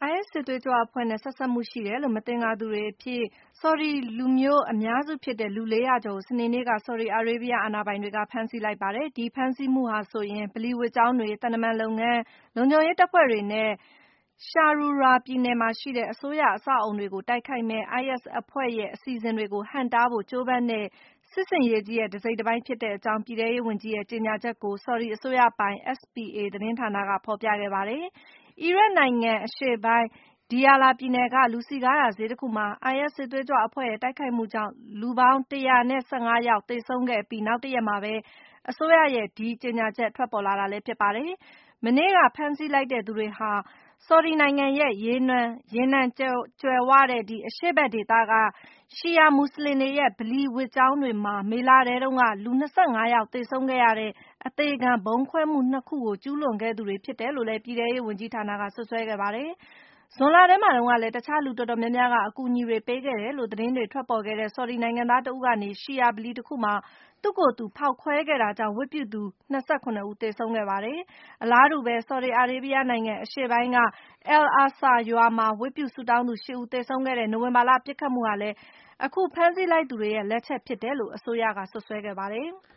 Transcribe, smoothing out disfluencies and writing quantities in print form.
IS စစ်သွေးကြွအဖွဲ့နဲ့ဆက်စပ်မှုရှိတယ်လို့မသင်္ကာသူတွေအဖြစ် ဆော်ဒီလူမျိုးအများစုဖြစ်တဲ့လူ 400 ကျော်ကို စနေနေ့က ဆော်ဒီအာရေးဗျအာဏာပိုင်တွေက ဖမ်းဆီးလိုက်ပါတယ်။ ဒီဖမ်းဆီးမှုဟာဆိုရင် ဗလီဝတ်ကျောင်းတွေ၊ သံတမန်လုပ်ငန်း၊ လုံခြုံရေးတပ်ဖွဲ့တွေနဲ့ Sharura ပြည်နယ်မှာရှိတဲ့ အစိုးရအဆောက်အအုံတွေကို တိုက်ခိုက်မယ့် IS အဖွဲ့ရဲ့အစီအစဉ်တွေကို ဟန့်တားဖို့ ကြိုးပမ်းတဲ့ စစ်ဆင်ရေးကြီးရဲ့တစိတ်တပိုင်းဖြစ်တဲ့အကြောင်း ပြည်ထဲရေးဝန်ကြီးရဲ့ကြေညာချက်ကို ဆော်ဒီအစိုးရပိုင် SPA သတင်းဌာနက ဖော်ပြခဲ့ပါတယ်။ အီရတ်နိုင်ငံအရှေ့ပိုင်း Diyala ပြည်နယ်က လူစည်ကားရာဈေးတခုမှာ IS စစ်သွေးကြွအဖွဲ့ရဲ့တိုက်ခိုက်မှုကြောင့် လူပေါင်း 115 ယောက်သေဆုံးခဲ့အပြီး နောက်တရက်မှာပဲ အစိုးရရဲ့ဒီကြေညာချက်ထွက်ပေါ်လာတာလည်းဖြစ်ပါတယ်။ မနေ့ကဖမ်းဆီးလိုက်တဲ့သူတွေဟာ ဆော်ဒီနိုင်ငံရဲ့ရေနံကြွယ်ဝတဲ့ အရှေ့ဘက်ဒေသက ရှီယာမွတ်ဆလင်တွေရဲ့ ဗလီဝတ်ကျောင်းတွေမှာ မေလထဲတုန်းက လူ 25 ယောက်သေဆုံးခဲ့ရတဲ့ အသေခံဗုံးခွဲမှု 2 ခုကို ကျူးလွန်ခဲ့သူတွေဖြစ်တယ်လို့လည်း ပြည်ထဲရေးဝန်ကြီးဌာနက စွပ်စွဲခဲ့ပါတယ်။ ဇွန်လထဲမှာတုန်းကလည်း တခြားလူတော်တော်များများက အကူအညီတွေပေးခဲ့တယ်လို့ သတင်းတွေထွက်ပေါ်ခဲ့တဲ့ ဆော်ဒီနိုင်ငံသားတဦးကနေ ရှီယာဗလီတခုမှာ သူ့ကိုယ်သူဖောက်ခွဲခဲ့တာကြောင့် ဝတ်ပြုသူ 27 ဦးသေဆုံးခဲ့ပါတယ်။ အလားတူပဲ ဆော်ဒီအာရေးဗျနိုင်ငံအရှေ့ပိုင်းက Al-Aqsa ရွာမှာ ဝတ်ပြုဆုတောင်းသူ 8 ဦးသေဆုံးခဲ့တဲ့ နိုဝင်ဘာလပစ်ခတ်မှုဟာလည်း အခုဖမ်းဆီးလိုက်သူတွေရဲ့လက်ချက်ဖြစ်တယ်လို့ အစိုးရကစွပ်စွဲခဲ့ပါတယ်။